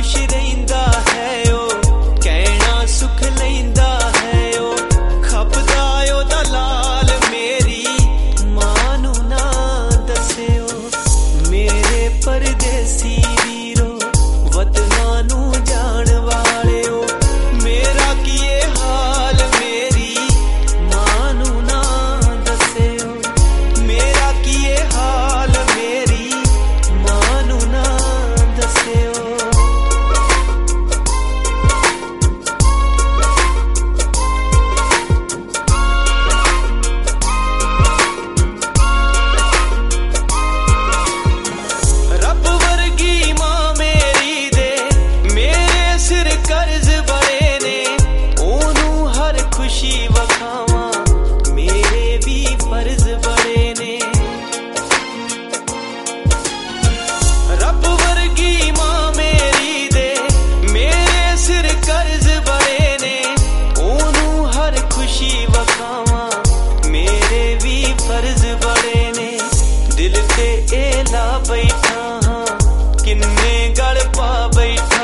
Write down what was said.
खुश रहिंदा है ओ कहना सुख लैंदा है ओ खपदा ओदा लाल मेरी मां नू ना दस्सियो मेरे परदेसी वीरो वतना नू जान वालियो मेरा किए हाल मेरी मां नू ना दस्सियो मेरा किए हाल मेरी मां नू ना दस्सियो रब वर्गी मां मेरी दे मेरे सिर कर्ज बड़े ने ओनू हर खुशी वखावा मेरे भी फर्ज बड़े ने रब वर्गी मां मेरी दे मेरे सिर कर्ज बड़े ने ओनू हर खुशी वखावा मेरे भी फर्ज बड़े ने दिल ते एला बैठा हाँ किन्ने गल पा बैठा